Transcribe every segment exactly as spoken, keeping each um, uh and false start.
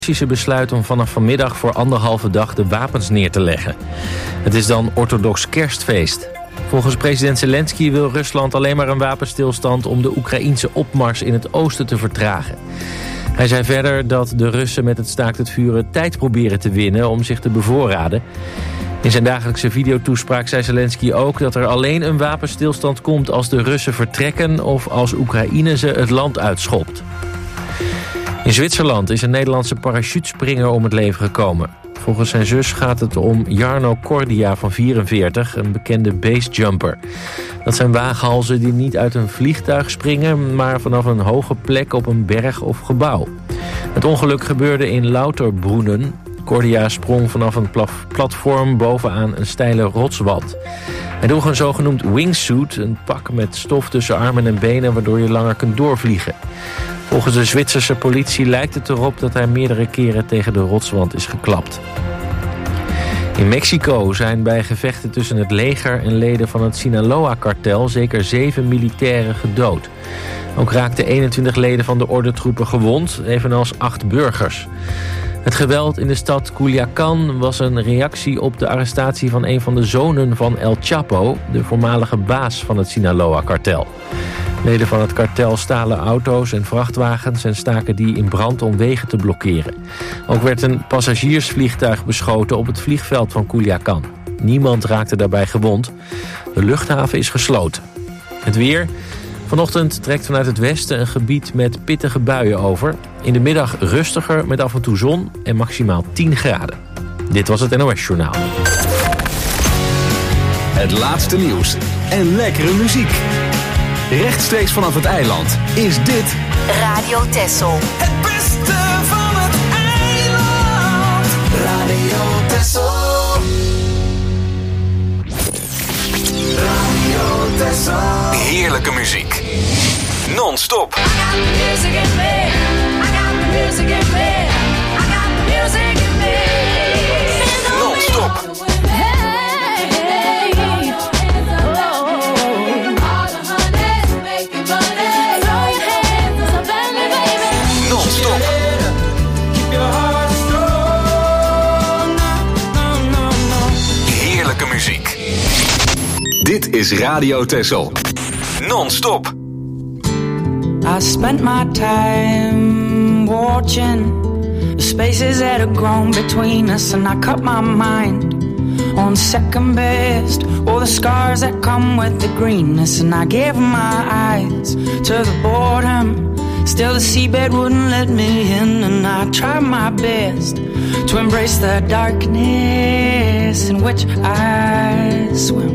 Russische besluit om vanaf vanmiddag voor anderhalve dag de wapens neer te leggen. Het is dan orthodox kerstfeest. Volgens president Zelensky wil Rusland alleen maar een wapenstilstand om de Oekraïense opmars in het oosten te vertragen. Hij zei verder dat de Russen met het staakt het vuren tijd proberen te winnen om zich te bevoorraden. In zijn dagelijkse videotoespraak zei Zelensky ook dat er alleen een wapenstilstand komt als de Russen vertrekken of als Oekraïne ze het land uitschopt. In Zwitserland is een Nederlandse parachutespringer om het leven gekomen. Volgens zijn zus gaat het om Jarno Cordia van vierenveertig, een bekende basejumper. Dat zijn waaghalzen die niet uit een vliegtuig springen, maar vanaf een hoge plek op een berg of gebouw. Het ongeluk gebeurde in Lauterbrunnen. Cordia sprong vanaf een platform bovenaan een steile rotswand. Hij droeg een zogenoemd wingsuit, een pak met stof tussen armen en benen waardoor je langer kunt doorvliegen. Volgens de Zwitserse politie lijkt het erop dat hij meerdere keren tegen de rotswand is geklapt. In Mexico zijn bij gevechten tussen het leger en leden van het Sinaloa-kartel zeker zeven militairen gedood. Ook raakten eenentwintig leden van de ordentroepen gewond, evenals acht burgers. Het geweld in de stad Culiacán was een reactie op de arrestatie van een van de zonen van El Chapo, de voormalige baas van het Sinaloa-kartel. Leden van het kartel stalen auto's en vrachtwagens en staken die in brand om wegen te blokkeren. Ook werd een passagiersvliegtuig beschoten op het vliegveld van Culiacán. Niemand raakte daarbij gewond. De luchthaven is gesloten. Het weer. Vanochtend trekt vanuit het westen een gebied met pittige buien over. In de middag rustiger met af en toe zon en maximaal tien graden. Dit was het N O S Journaal. Het laatste nieuws en lekkere muziek. Rechtstreeks vanaf het eiland is dit Radio Texel. Het beste van het eiland. Radio Texel. Radio Texel. heerlijke muziek. Non-stop. I got the music in me. I got the music in me. I got the music in me. Non-stop. Heerlijke muziek. Dit is Radio Texel. Non-stop. I spent my time watching the spaces that have grown between us, and I cut my mind on second best, all the scars that come with the greenness, and I gave my eyes to the boredom. Still the seabed wouldn't let me in, and I tried my best to embrace the darkness in which I swim.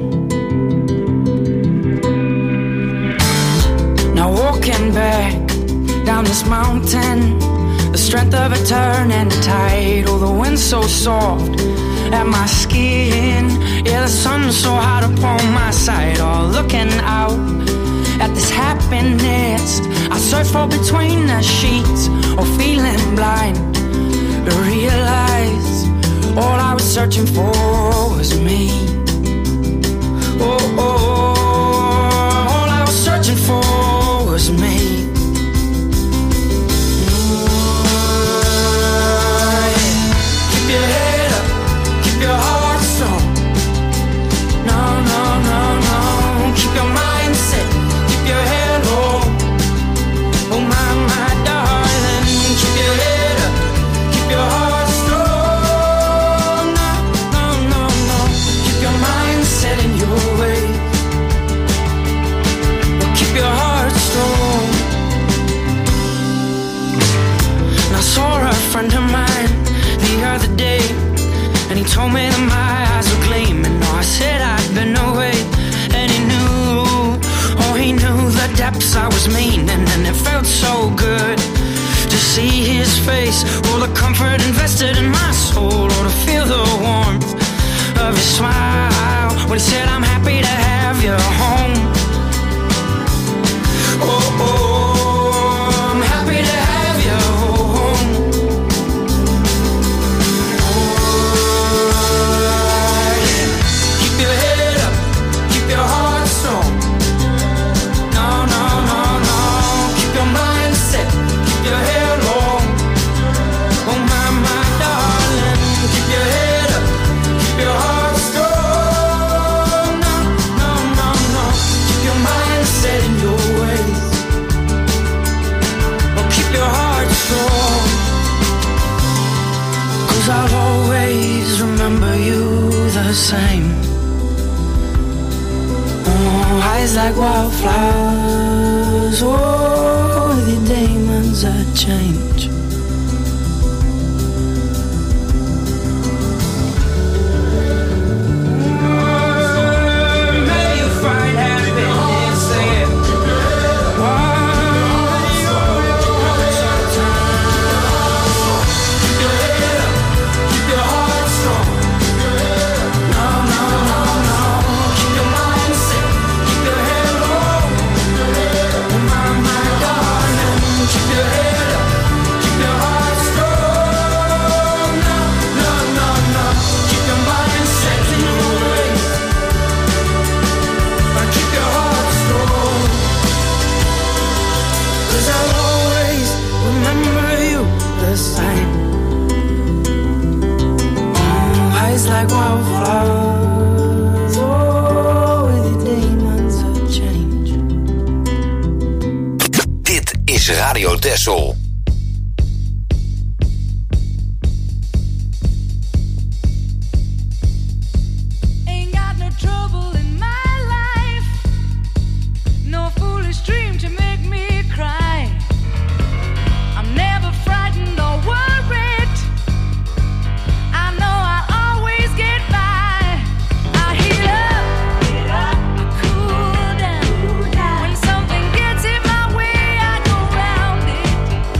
Now walking back down this mountain, the strength of a turning tide, oh the wind so soft at my skin, yeah the sun so hot upon my side, oh looking out at this happiness I search for between the sheets, or feeling blind to realize all I was searching for was me. Oh, oh, oh, all I was searching for was me. Oh, yeah. Keep your head up, keep your heart strong. No, no, no, no. Keep your mind set, keep your head low. Oh my, my darling, keep your head up, keep your heart strong. No, no, no, no. Keep your mind set in your way. But keep your heart strong. And I saw a friend of mine the other day, and he told me that my eyes were gleaming. Oh, I said I'd been away, and he knew, oh, he knew the depths I was meaning, and it felt so good to see his face, all the comfort invested in my soul, or to feel the warmth of his smile when he said, I'm happy to have you home. Oh, oh, I'm happy to have you home. Oh, yeah. Keep your head up, keep your heart strong. No, no, no, no. Keep your mind set, keep your hair long. Oh my, same. Oh, eyes like wildflowers. Oh, the demons that change. Like wildflowers, oh, with the demons of change. Dit is Radio Texel. Ain't got no trouble in my life, no foolish dream to make me cry. I'm never frightened or worried. I know I'll always get by. I heat up, I cool down. When something gets in my way, I go round it.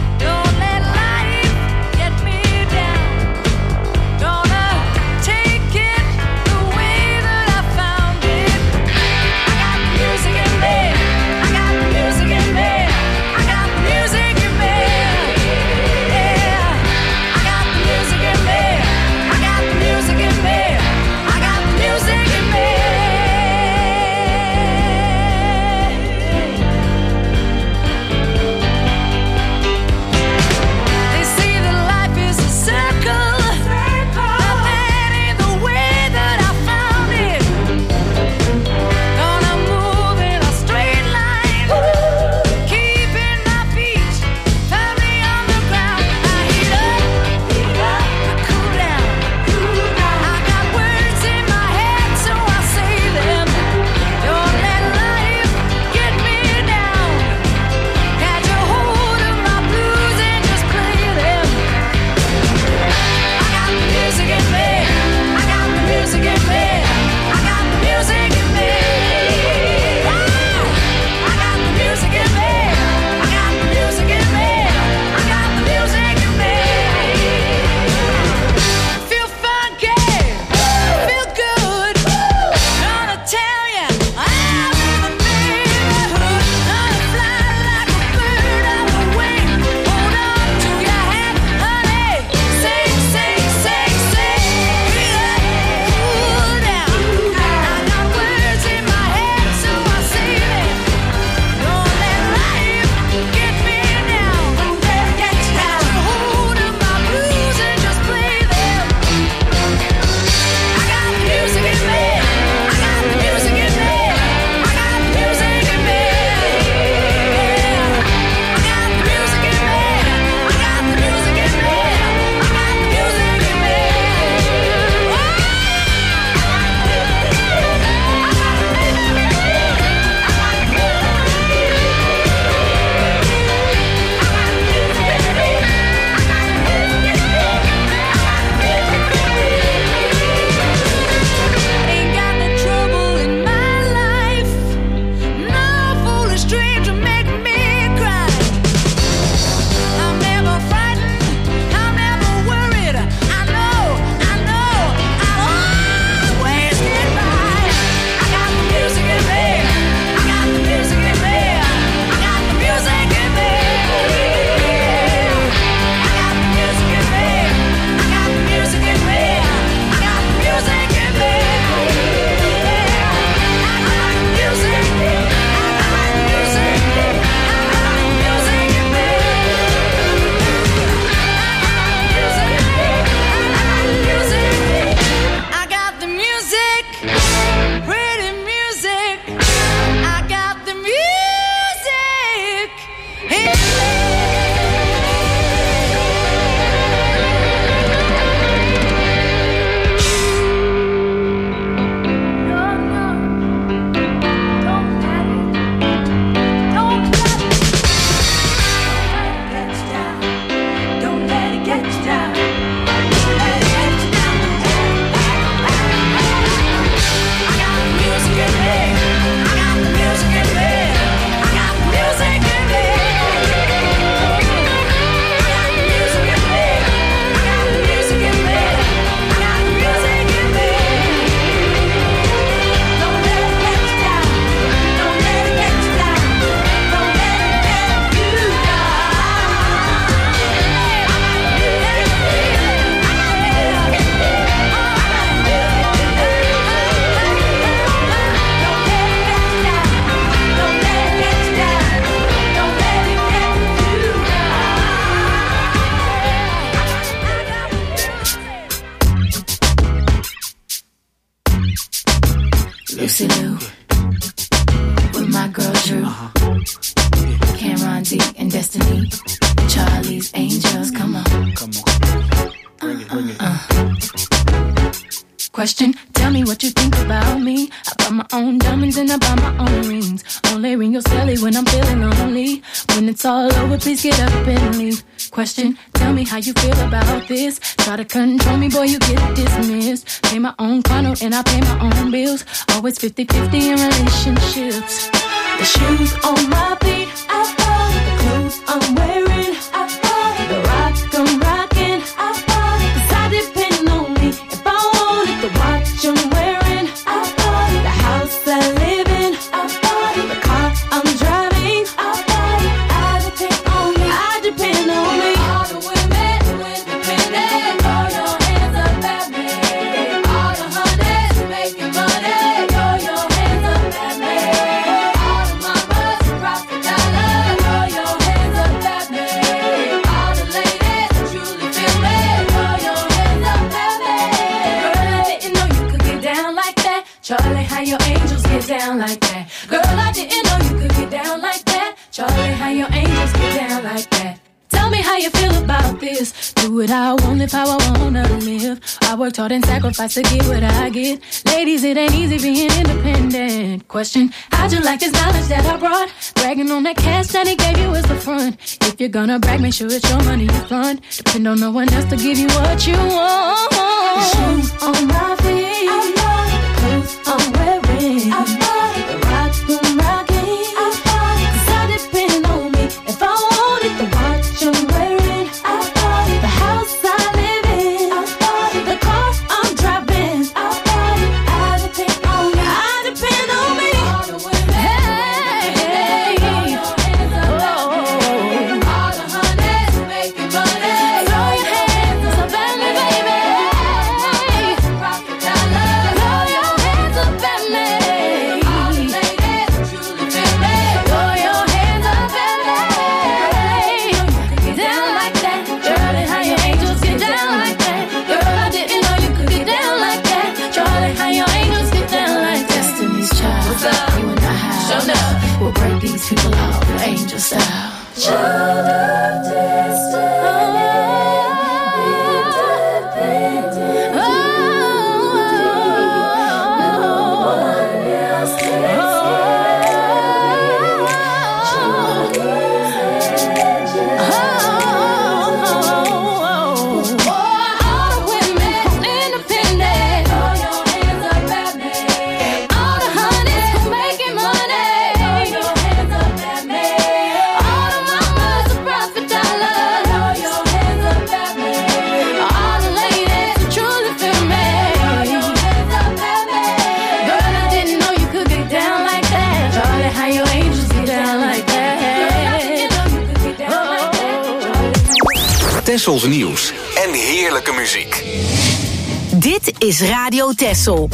Lucy Liu with my girl Drew, Cameron D and Destiny, Charlie's Angels. Come on, come on, bring it, bring it. Uh, uh. Question, tell me what you think about me. I buy my own diamonds and I buy my own rings. Only ring your celly when I'm feeling lonely. When it's all over, please get up and leave. Question, tell me how you feel about this. Try to control me, boy, you get dismissed. Pay my own condo and I pay my own bills. Always fifty-fifty in relationships. The shoes on my feet, I bought it. The clothes I'm wearing, I bought it. The rock I'm rocking, I bought it. Cause I depend on me if I want it. The watch I'm wearing, I bought it. The house I live in, I bought it. The car I'm driving, I bought it. I depend on me, I depend on me. All the women who independent, throw your hands up at me. All the honeys making money, throw your hands up at me. All the mamas who rock the dollar, throw your hands up at me. All the ladies who truly feel me, throw your hands up at me. Girl, I didn't know you could get down like that. Charlie, how your angels get down like that. Girl, I didn't know you could get down like that. Charlie, how your angels get down like that. Tell me how you feel about this. Do it how I want, live how I wanna live. I worked hard and sacrificed to get what I get. Ladies, it ain't easy being independent. Question, how'd you like this knowledge that I brought? Bragging on that cash that he gave you as the front. If you're gonna brag, make sure it's your money you fund. Depend on no one else to give you what you want. The shoes on my feet, I bought it. The clothes I'm wearing, I bought it. The rock I'm rocking, I bought it. Cause I depend on me if I want it. The watch I'm wearing, I bought it. The house I live in, I bought it. The car I'm driving, I bought it. I depend on me, I depend on me. All the women, hey, throw your hands up at me. All the honeys making money, throw your hands up at me, baby. Rock the dollar, throw your hands up at me. All the ladies who truly feel me, throw your hands up at me. Get down like that. Charlie, how your angels get down like that. Girl, I didn't know you could get down like that. Charlie, how your angels get down like that. Destiny's Child, what's up? You and I have show up. We'll break these people off, angel style. Child of destiny, independent. No one else can all the women independent, throw your hands up at me. All the honeys who making money, throw your hands up at me. All the mamas who profit dollar, throw your hands up at me. All the ladies who truly feel me, throw your hands up at me. Girl, I didn't know you could get down like that. Charlie, how your angels get down like that. Girl, I didn't know you could get down like that. Tessels nieuws en heerlijke muziek. Dit is Radio Tessel.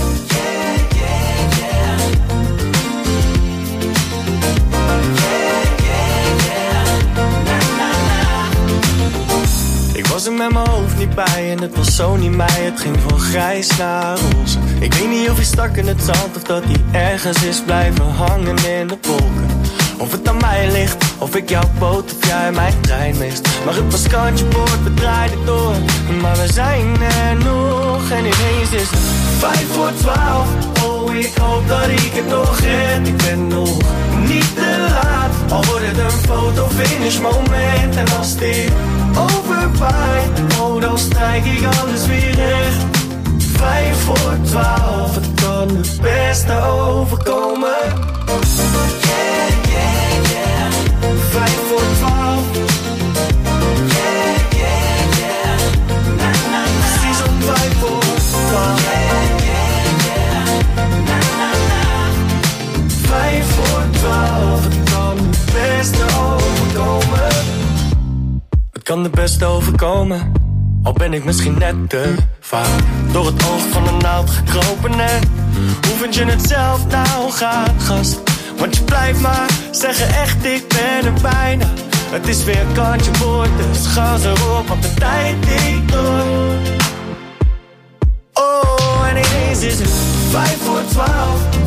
Ik was er met mijn hoofd niet bij en het was zo niet mij. Het ging van grijs naar roze. Ik weet niet of hij stak in het zand of dat hij ergens is blijven hangen in de wolken. Of het aan mij ligt, of ik jouw boot of jij mijn trein mist. Maar het was kantje boord, we draaiden door. Maar we zijn er nog en ineens is het vijf voor twaalf. Oh, ik hoop dat ik het nog red. Ik ben nog niet te laat. Al wordt het een fotofinish moment. En als dit overwaait, oh, dan strijk ik alles weer recht. Vijf voor twaalf, het kan het beste overkomen. Yeah, yeah, yeah. Vijf voor twaalf. Yeah, yeah, yeah. Na, na, na. Precies om vijf voor twaalf. Yeah, yeah, yeah. Na, na, na. Vijf voor twaalf, het kan het beste overkomen. Het kan het beste overkomen. Al ben ik misschien net te vaak door het oog van een naald gekropen. En hoe vind je het zelf nou, gaat gast? Want je blijft maar zeggen echt, ik ben er bijna. Het is weer een kantje boord, dus gas erop, want de tijd tikt door. Oh, en ineens is het vijf voor twaalf.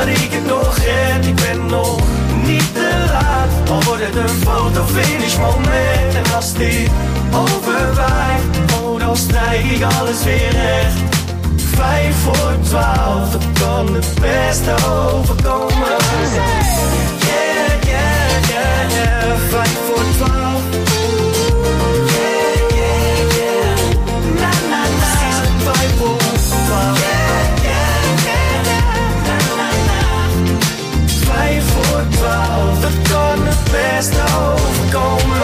dat ik het nog red. Ik ben nog niet te laat, al wordt het een fotofinish moment. En als dit overwaait, oh dan strijk ik alles weer recht. Vijf voor twaalf, dat kan het beste overkomen. Yeah, yeah, yeah, yeah, vijf voor twaalf. Yeah, yeah, yeah, na na na. Precies vijf voor twaalf. Yeah, yeah, yeah, yeah, na na na. Vijf voor twaalf, dat kan het beste overkomen.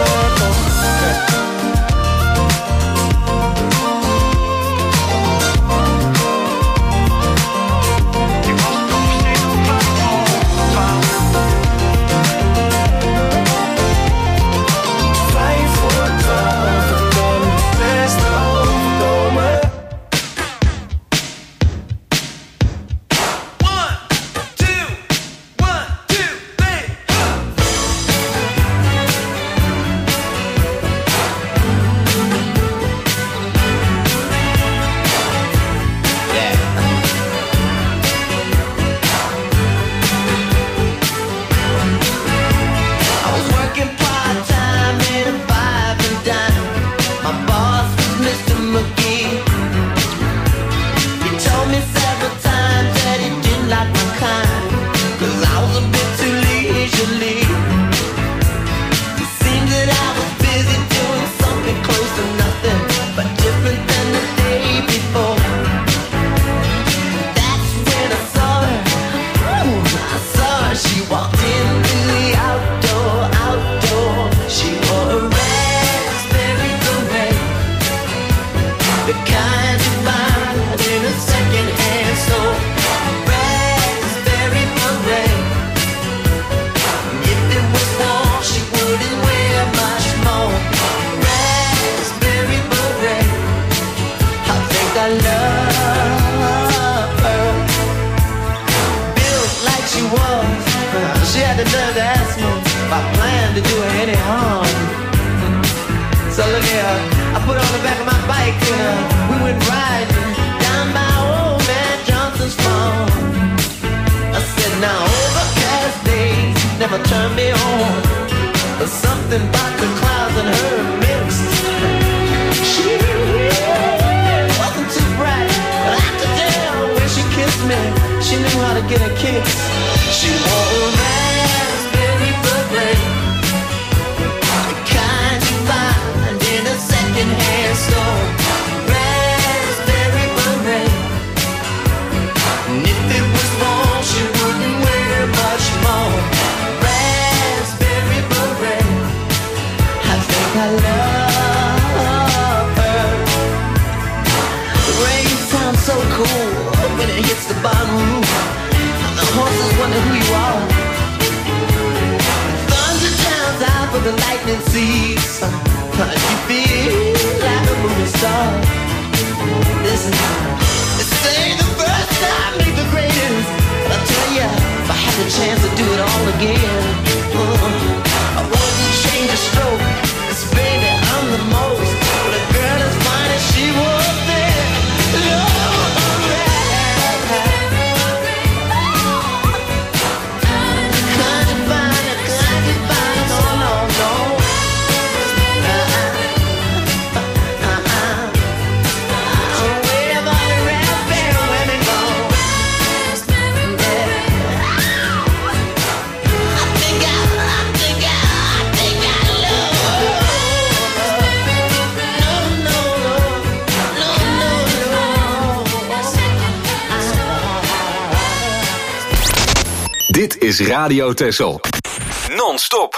Dit is Radio Texel. Non-stop.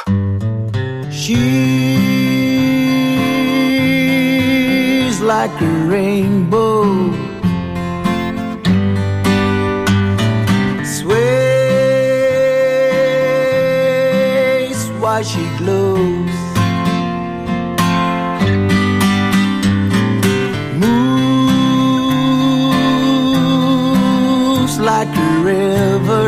She's like a rainbow. Sways while she glows. Moves like a river.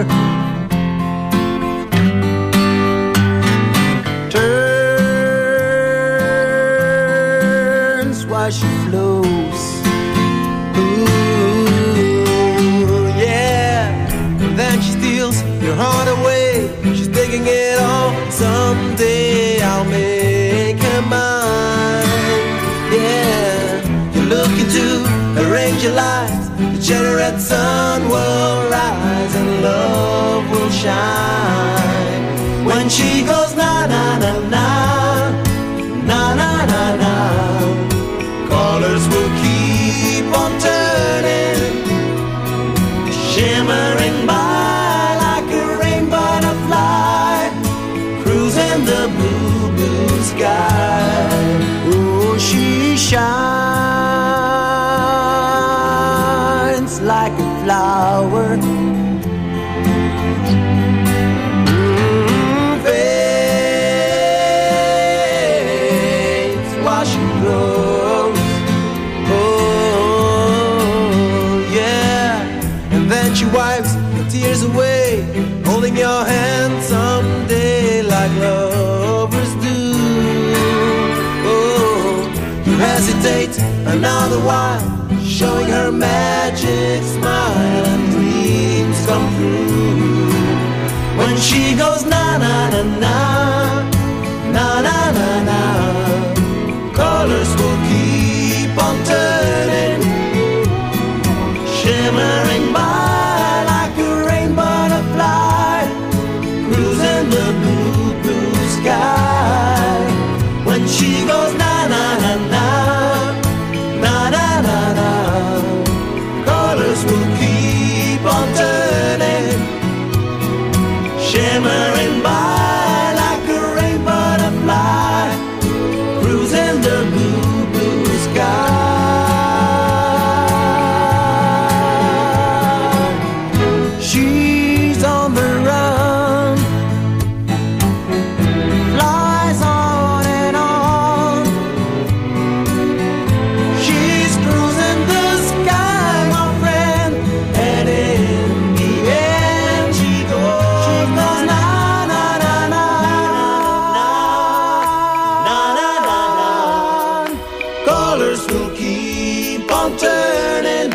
She flows, ooh, yeah. Then she steals arrange your lives, the generate sun will rise and love will shine. When she goes na na na na, na na na na, colors will keep on turning, shimmering by like a rainbow butterfly, cruising the blue, blue sky. Oh, she shines like a flower, mm, fades while she grows. Oh, yeah. And then she wipes the tears away, holding your hand someday like lovers do. Oh, you hesitate another while, showing her magic smile and dreams come true. When she goes na na na na, na na na na, colors will keep on turning, shimmering by like a rainbow butterfly, cruising the blue, blue sky. When she goes na na na na, na na na na, colors will keep on turning, shimmering by like a rainbow butterfly, cruising the blue, blue sky. She's on the run, flies on and on. She's cruising the sky, my friend, and in the end she goes, she goes na na na na, na na na na. Colors will keep on turning,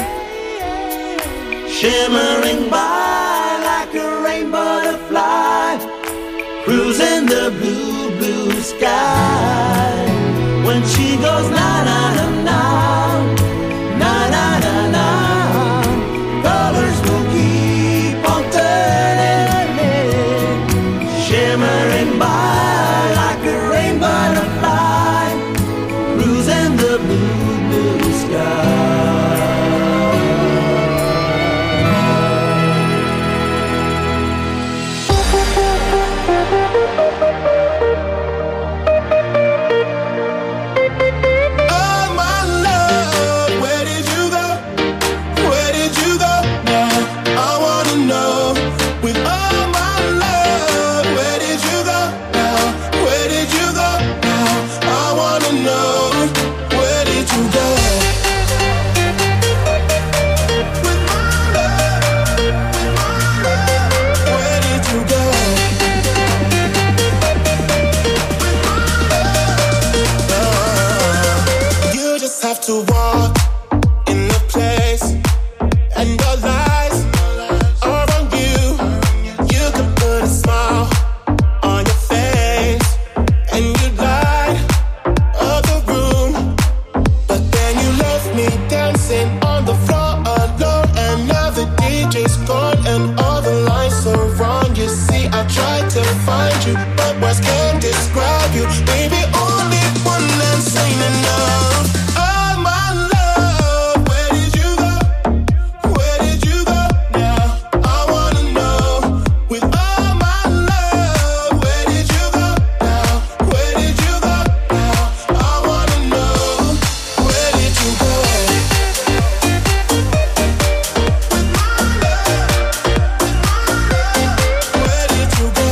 shimmering by like a rainbow butterfly, cruising the blue, blue sky. When she goes na na na na, na na na na, colors will keep on turning, shimmering by like a rainbow butterfly, cruising the blue, blue sky. Oh my love, where did you go? Where did you go now? I wanna know. With all my love, where did you go now? Where did you go now? I wanna know. Where did you go? With my love, with my love, where did you go? You just have to walk in the place, and your lies are on you. You can put a smile on your face, and you light up the room. But then you left me dancing on the floor alone, and now the D J's gone, and all the lights are wrong. You see, I tried to find you, but words can't describe you. Baby, only one that's ain't enough. Oh my love, where did you go? Where did you go now? I wanna know. With all my love, where did you go now? Where did you go now? I wanna know. Where did you go? With my love, where did you go?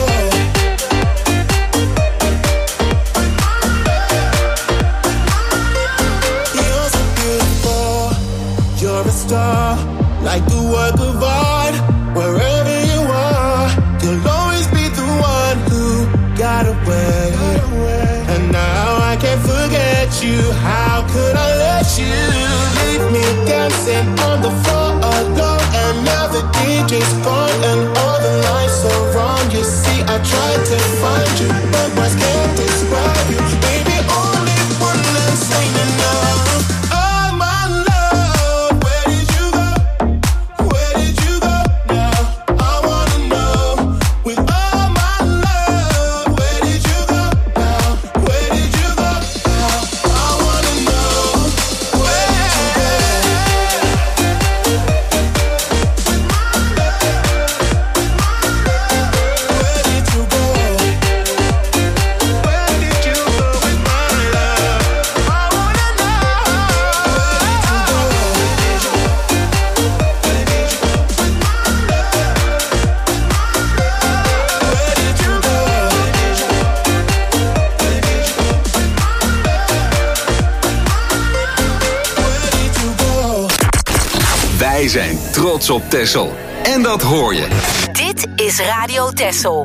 You're so beautiful, you're a star, like the work of art. Wherever you are, you'll always be the one who got away. And now I can't forget you. How could I let you leave me dancing on the floor alone? And now the D J's gone, and all the lights are wrong. You see, I tried to find you, but words can't describe you. Baby, only one that's ain't enough. Oh my love, Wij zijn trots op Texel. En dat hoor je. Dit is Radio Texel.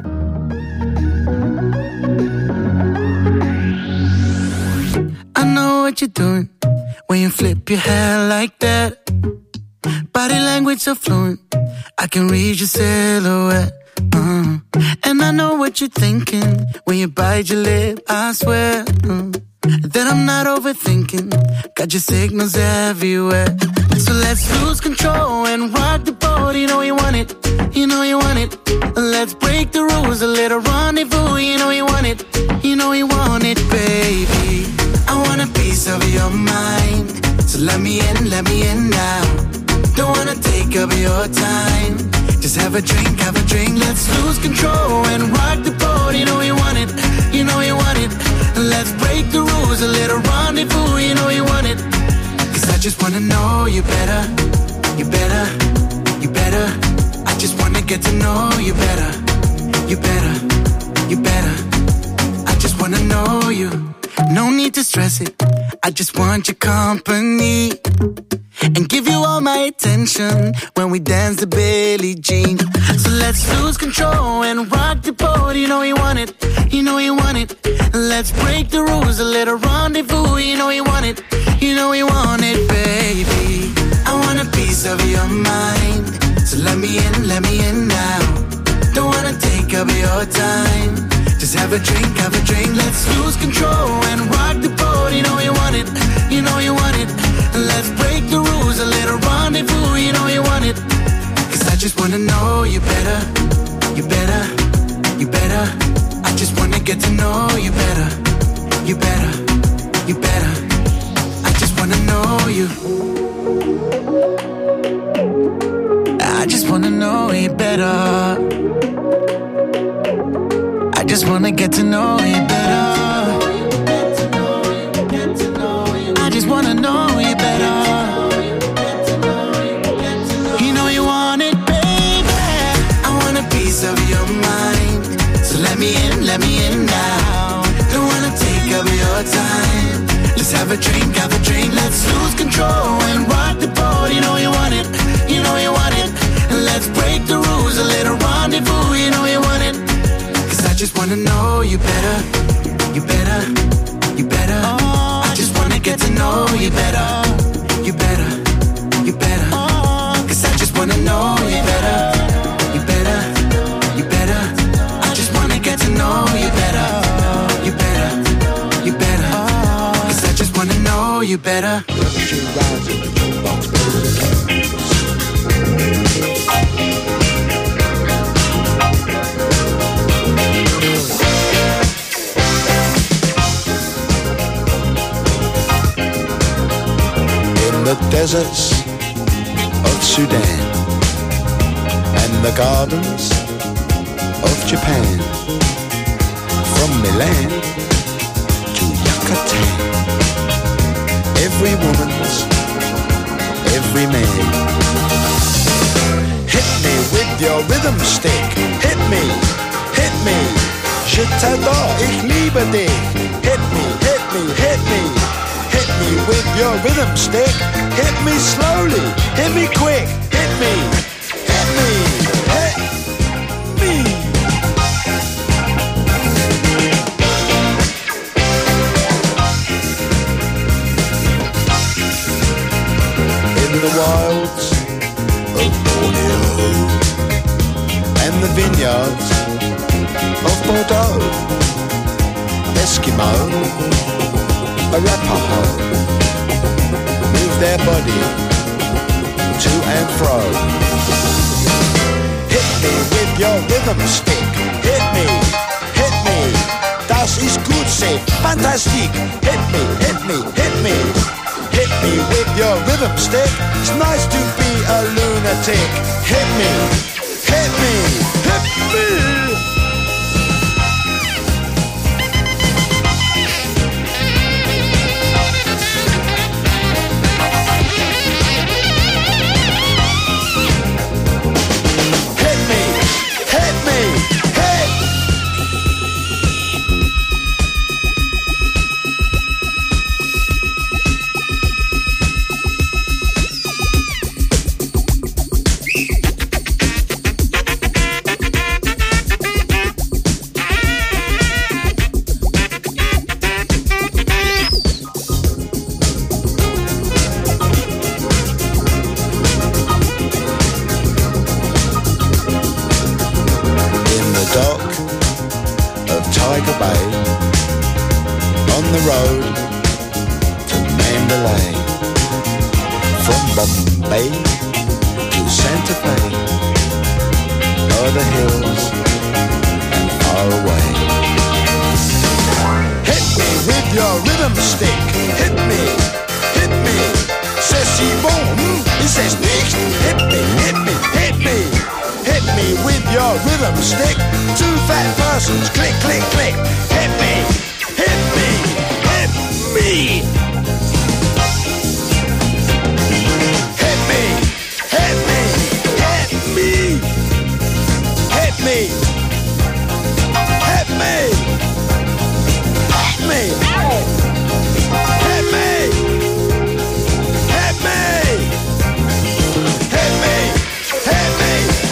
I know what you're doing when you flip your hair like that. Body language so fluent, I can read your silhouette. Uh. And I know what you're thinking when you bite your lip, I swear uh. that I'm not overthinking. Got your signals everywhere. So let's lose control and rock the boat. You know you want it, you know you want it. Let's break the rules, a little rendezvous. You know you want it, you know you want it, baby. I want a piece of your mind, so let me in, let me in now. Don't wanna take up your time, just have a drink, have a drink. Let's lose control and rock the boat. You know you want it, you know you want it. Let's break the rules, a little rendezvous. You know you want it, cause I just wanna know you better, you better, you better. I just wanna get to know you better, you better, you better. I just wanna know you. No need to stress it, I just want your company and give you all my attention when we dance to Billie Jean. So let's lose control and rock the boat. You know you want it, you know you want it. Let's break the rules, a little rendezvous. You know you want it, you know you want it, baby. I want a piece of your mind, so let me in, let me in now. Don't wanna take up your time, just have a drink, have a drink. Let's lose control and rock the boat. You know you want it, you know you want it. Let's break the rules, a little rendezvous. You know you want it, cause I just wanna know you better, you better, you better. I just wanna get to know you better, you better, you better. I just wanna know you. I just wanna know you better. I just wanna get to know you better. I just wanna know you better. You know you want it, baby. I want a piece of your mind, so let me in, let me in now. Don't wanna take up your time, let's have a drink, have a drink. Let's lose control and rock the boat. You know you want it, you know you want it. Let's break the rules, a little rendezvous. You know you want it, I just wanna know you better, you better, you better. Oh, I just wanna get to know you better, you better, you better. Oh, cause I just wanna know you better, you better, you better. I just wanna get to know you better, you better, you better. Cause I just wanna know you better. The deserts of Sudan and the gardens of Japan, from Milan to Yucatan. Every woman's, every man. Hit me with your rhythm stick. Hit me, hit me. Je t'adore, ich liebe dich. Hit me, hit me, hit me. Hit me with your rhythm stick. Hit me slowly, hit me quick. Hit me, hit me, hit me. In the wilds of Borneo and the vineyards of Bordeaux, Eskimo, Arapaho, move their body to and fro. Hit me with your rhythm stick. Hit me, hit me. Das ist gut, say fantastic. Hit me, hit me, hit me. Hit me with your rhythm stick. It's nice to be a lunatic. Hit me, hit me, hit me. Way to Santa Fe, o'er the hills and far away. Hit me with your rhythm stick, hit me, hit me. Says sie boom, he says nicht. Hit me, hit me, hit me, hit me with your rhythm stick. Two fat persons, click, click, click. Hit me, hit me, hit me. Hit me, hit me, hit me. Hit me, hit me, hit me. Hit me. Hit me! Hit me! Hit me!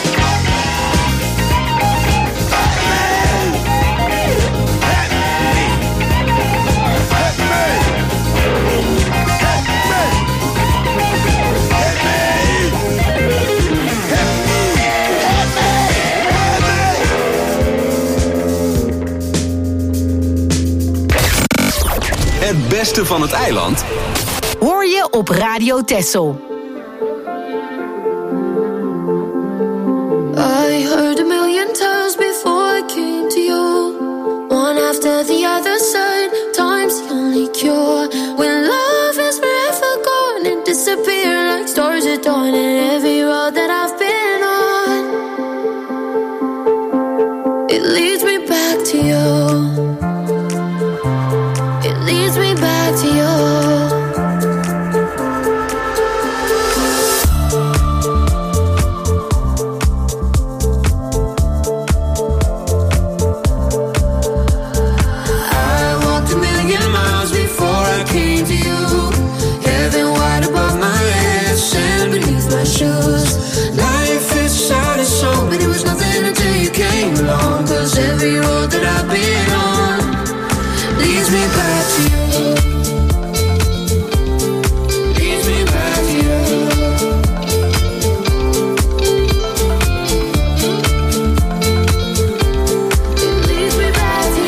Het beste van het eiland hoor je op Radio Texel. I heard a million times before I came to you. One after the other side, time's the only cure. When love is forever gone and disappear like stars at dawn. And every road that I've been on, it leads me back to you. It leads me back to you. Life is sad and so, but it was nothing until you came along. Cause every road that I've been on leads me back to you. Leads me back to you. It leads me back to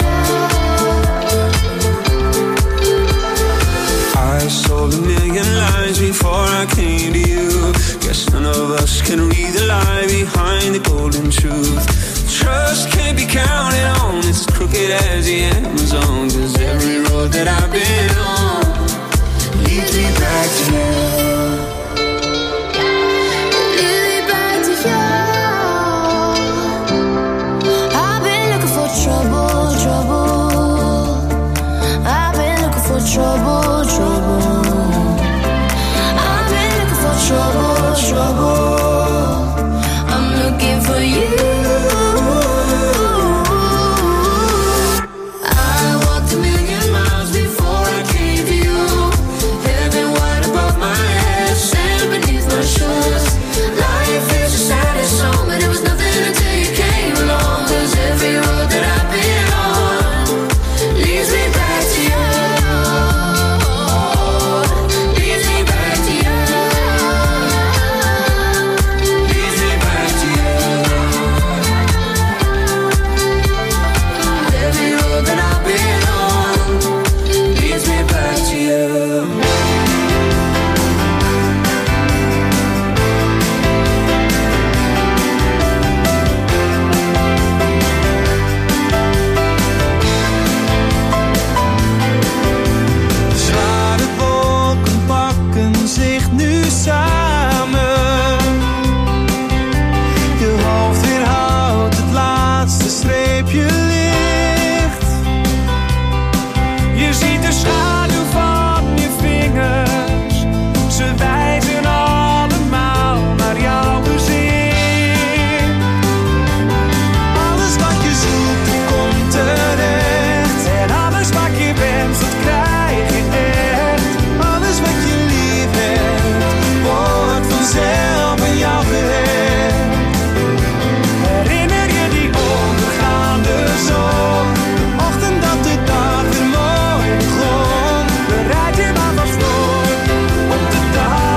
you. I sold a million lies before I came to you. Guess none of us can read the lie behind the golden truth. Trust can't be counted on, it's as crooked as the Amazon. Cause every road that I've been on leads me back to you. Leads me back to you. I've been looking for trouble, trouble. I've been looking for trouble, trouble. I've been looking for trouble, trouble. I'm looking for you. I walked a million miles before I came to you. Heaven wide above my head, sand beneath my shoes. Life is a saddest song, but it was nothing until you came along. Cause every road that I've been on leads me back to you. Leads me back to you. Leads me back to you. Every road that I've been on leads me back to you. Zware wolken pakken zich nu samen. Je hoofd weerhoudt het laatste streepje licht. Je ziet de schaduw van je vingers. Ze wijzen allemaal naar jouw gezicht. Alles wat je zoekt komt terecht. En alles wat je wenst, dat krijg je echt. Alles wat je lief hebt, wordt vanzelf aan jou gehecht. Herinner je die ondergaande zon? De ochtend dat de dag weer mooi begon. Bereid je maar vast voor op de dag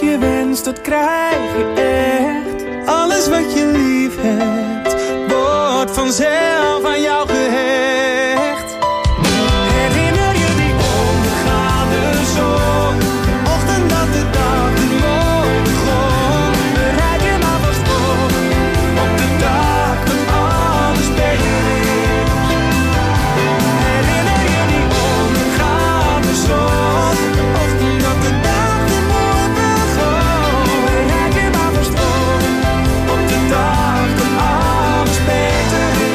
je wenst, dat krijg je echt. Alles wat je lief hebt, wordt vanzelf aan jou gehecht. Herinner je die ondergaande zon? Ochtend dat de dag nu mooi begon. Bereid je maar vast op, op de dag dat alles beter is. Herinner je die ondergaande zon? Ochtend dat de dag nu mooi begon. Bereid je maar vast op, op de dag dat alles beter is.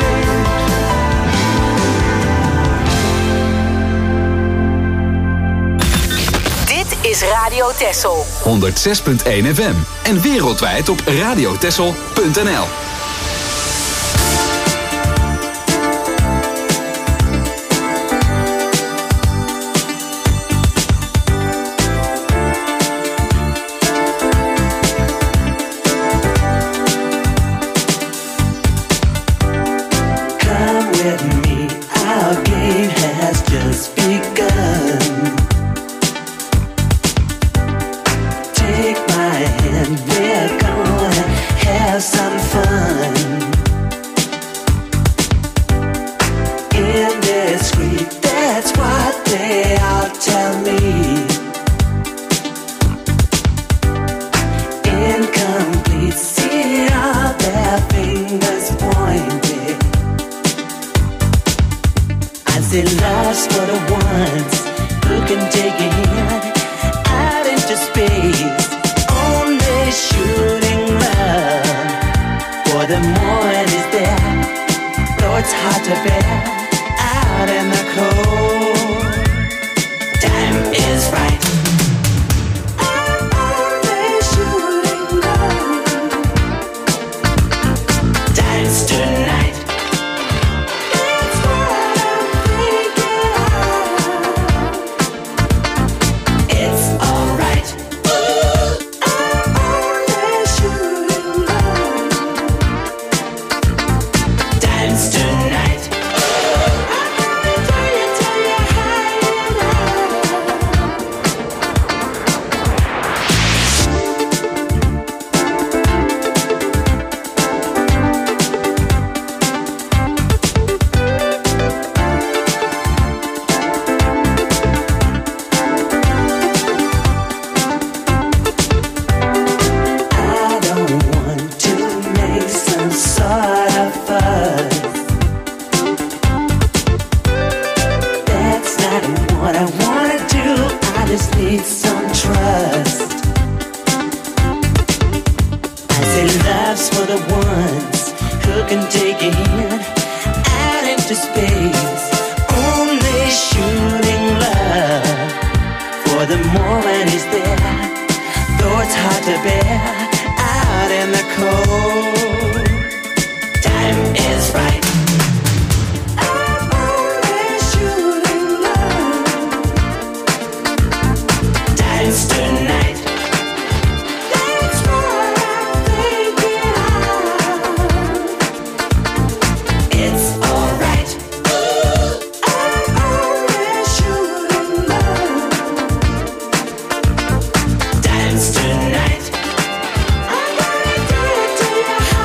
Dit is Radio Texel. honderdzes punt één F M en wereldwijd op radiotexel punt n l. Come with me, our game has just begun. Take my hand, we're gonna have some fun. Indiscreet, that's what they all tell me. Incomplete, see all their fingers pointed. I say love's for the ones who can take a hand out into space. Only shooting love for the morning is there. Though it's hard to bear out in the cold. Time is right. I'm only shooting love. Time's tonight. That's what I'm thinking of. It's alright. I'm only shooting love. Time's tonight. I'm gonna tell you, tell you how you know. I don't want to make some sort of fuss. That's not what I wanna do. I just need some trust. I say love's for the ones who can take a hand out into space. Only shooting love for the moment is there. Though it's hard to bear out in the cold. Time is right. I'm only shooting love. Time's tonight. That's what I'm thinking of. It's alright. I'm only shooting love. Time's tonight. I'm gonna do it to you.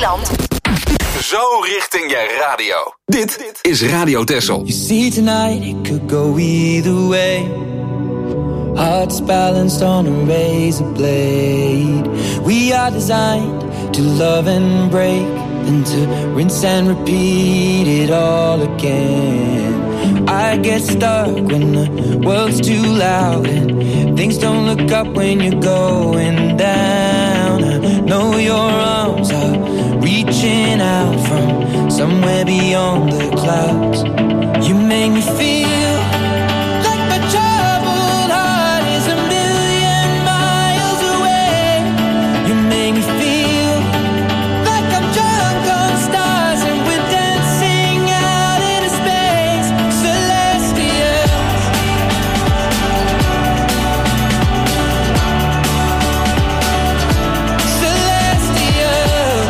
Eiland. Zo richting je radio. Dit is Radio Texel. You see tonight it could go either way. Hearts balanced on a razor blade. We are designed to love and break, and to rinse and repeat it all again. I get stuck when the world's too loud and things don't look up when you're going down. I know your arms are reaching out from somewhere beyond the clouds. You make me feel like my troubled heart is a million miles away. You make me feel like I'm drunk on stars and we're dancing out into space. Celestial. Celestial.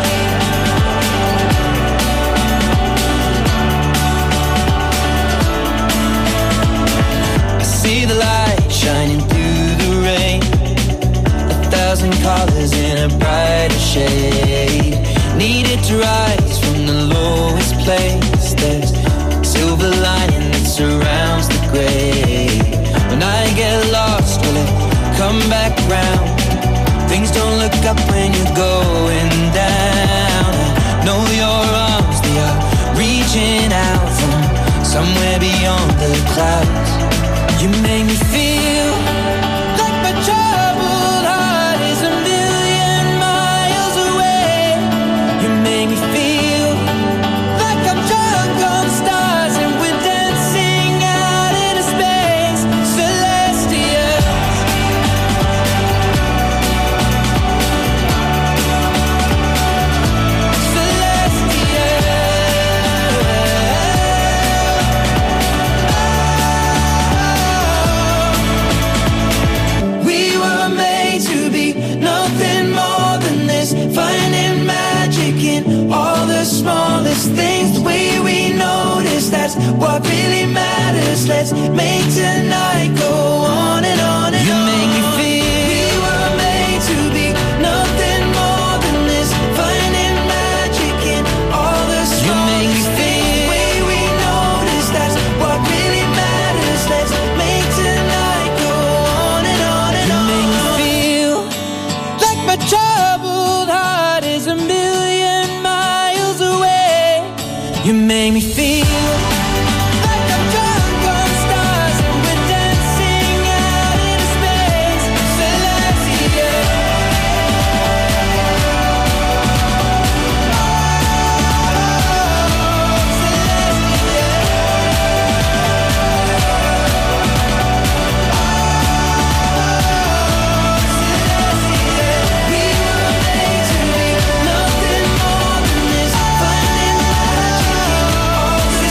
I see the light shining through the rain. A thousand colors in a brighter shade. Needed to rise from the lowest place. There's silver lining that surrounds the gray. When I get lost, will it come back round? Things don't look up when you're going down. I know your arms, they are reaching out from somewhere beyond the clouds. You make me feel like my troubled heart is a million miles away. You make me feel like I'm drunk on stars and we're dancing out into space. Celestial. We were made to be nothing more than this, finding magic in all the smallest things. The way we notice, that's what really matters. Let's make tonight go on and on and on. You make me feel we were made to be nothing more than this, finding magic in all the smallest things. The way we notice, that's what really matters. Let's make tonight go on and on and on. You make me feel like my troubled heart is a million miles away. You make me feel like I'm drunk on stars and we're dancing out into space. Celestial. We were made to be nothing more than this, finding magic in all the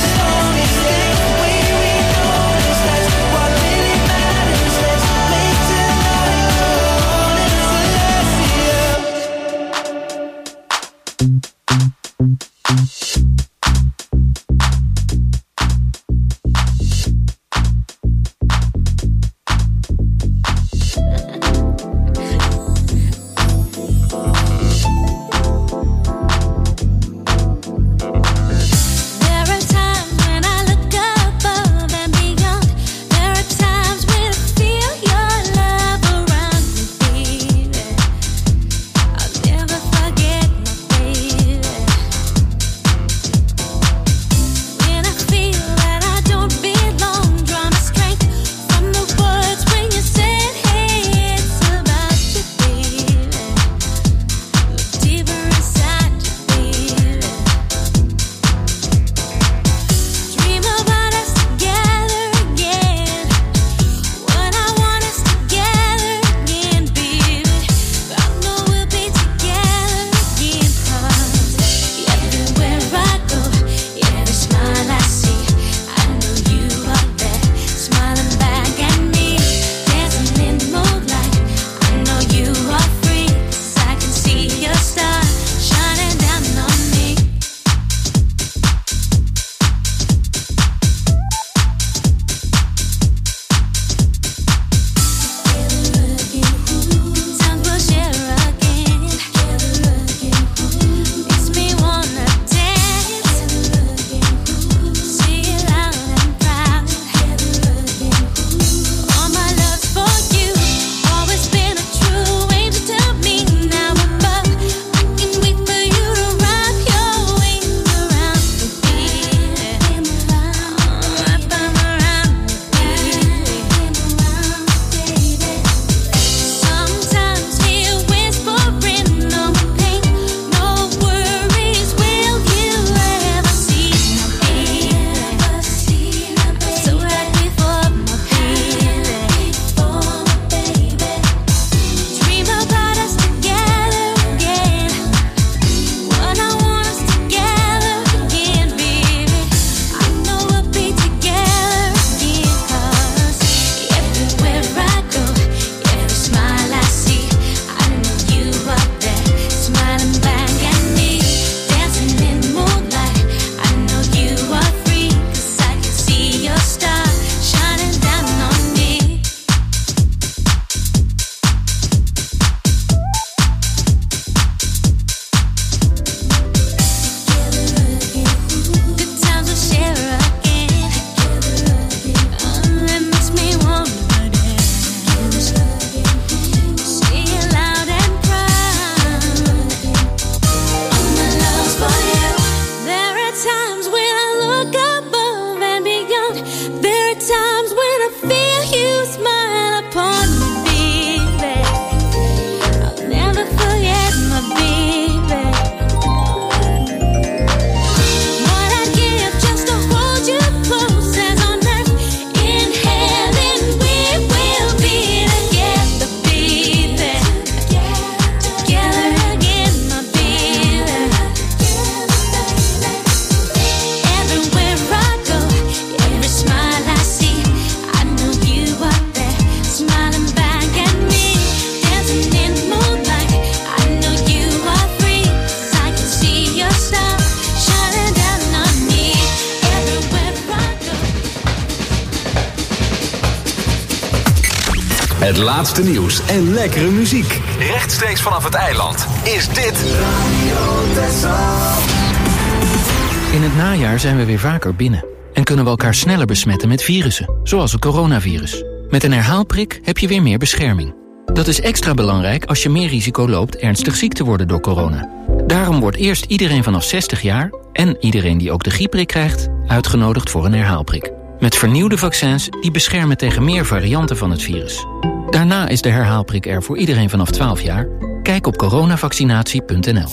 Het laatste nieuws en lekkere muziek. Rechtstreeks vanaf het eiland is dit Radio Texel. In het najaar zijn we weer vaker binnen. En kunnen we elkaar sneller besmetten met virussen, zoals het coronavirus. Met een herhaalprik heb je weer meer bescherming. Dat is extra belangrijk als je meer risico loopt ernstig ziek te worden door corona. Daarom wordt eerst iedereen vanaf zestig jaar... en iedereen die ook de griepprik krijgt, uitgenodigd voor een herhaalprik. Met vernieuwde vaccins die beschermen tegen meer varianten van het virus. Daarna is de herhaalprik er voor iedereen vanaf twaalf jaar. Kijk op coronavaccinatie punt n l.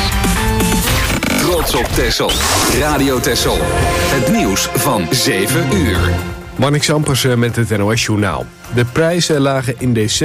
Trots op Texel. Radio Texel. Het nieuws van zeven uur. Marnix Ampersen met het N O S Journaal. De prijzen lagen in december